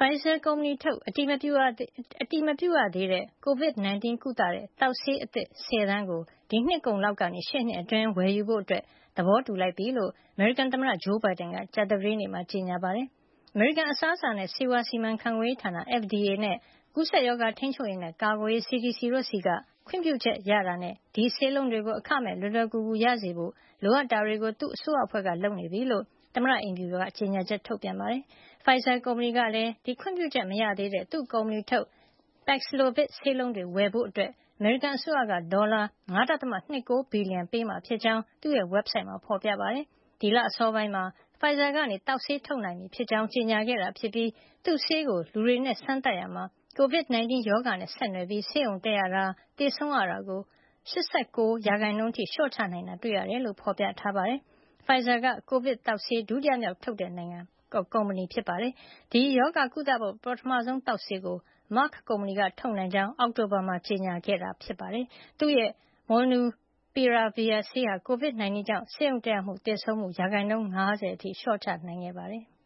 Pfizer ကုမ္ပဏီထုတ် အတည်မပြုရသေးတဲ့ COVID-19 ကုသတဲ့ သောက်ဆေးအသစ် 10 သန်းကို ဒီနှစ်ကုန်လောက်ကနေ ရှေ့နှစ်အတွင်း ဝယ်ယူဖို့ သဘောတူလိုက်ပြီလို့ အမေရိကန်သမ္မတ ဂျိုးဘိုင်ဒန်က ကြာသပတေးနေ့မှာ ကြေညာပါတယ်။ အမေရိကန် အစားအစာနဲ့ ဆေးဝါးစီမံခန့်ခွဲရေးဌာန FDA နဲ့ ကူးစက်ရောဂါ ထိန်းချုပ်ရေးနဲ့ ကာကွယ်ရေး CDC တို့ဆီက ခွင့်ပြုချက်ရတာနဲ့ ဒီဆေးလုံးတွေကို အခမဲ့ လွယ်လွယ်ကူကူ ရစေဖို့ လိုအပ်တာတွေကို သူ့အစိုးရအဖွဲ့က လုပ်နေပြီလို့ သမ္မတအိမ်ဖြူတော်က ကြေညာချက် ထုတ်ပြန်ပါတယ်။ Pfizer ကုမ္ပဏီကလည်း ဒီခွင့်ပြုချက်မရသေးတဲ့ သူ့ကုမ္ပဏီထုတ် Paxlovid ဆေးလုံးတွေ ဝယ်ဖို့ အမေရိကန်အစိုးရက ဒေါ်လာ ၅.၂၉ ဘီလီယံ ပေးမှာဖြစ်ကြောင်း သူ့ဝက်ဘ်ဆိုက်မှာ ဖော်ပြထားပါတယ်။ ဒီလအစောပိုင်းမှာ Pfizer က သောက်ဆေးထုတ်နိုင်ပြီဖြစ်ကြောင်း ကြေညာခဲ့တာဖြစ်ပြီး သူ့ဆေးကို လူတွေနဲ့ စမ်းသပ်ရာမှာ COVID-19 ရောဂါနဲ့ ဆက်နွယ်ပြီး ဆေးရုံတက်ရတာ၊ သေဆုံးရတာကို ၈၉ % အထိ လျှော့ချနိုင်တာ တွေ့ရတယ်လို့ ဖော်ပြထားပါတယ်။ Pfizer က ကိုဗစ်သောက်ဆေး ဒုတိယမြောက်ထုတ်တဲ့ ကုမ္ပဏီဖြစ်ပါတယ်။ ဒီရောဂါကုသဖို့ ပထမဆုံး သောက်ဆေးကို Merck ကုမ္ပဏီက ထုတ်နိုင်ကြောင်း အောက်တိုဘာမှာ ကြေညာခဲ့တာ ဖြစ်ပါတယ်။ သူ့ရဲ့ Molnupiravir ဆေးဟာ COVID-19 ကြောင့် ဆေးရုံတက်ရမှု၊ သေဆုံးမှု ၅၀ % အထိ လျှော့ချနိုင်ခဲ့ပါတယ်။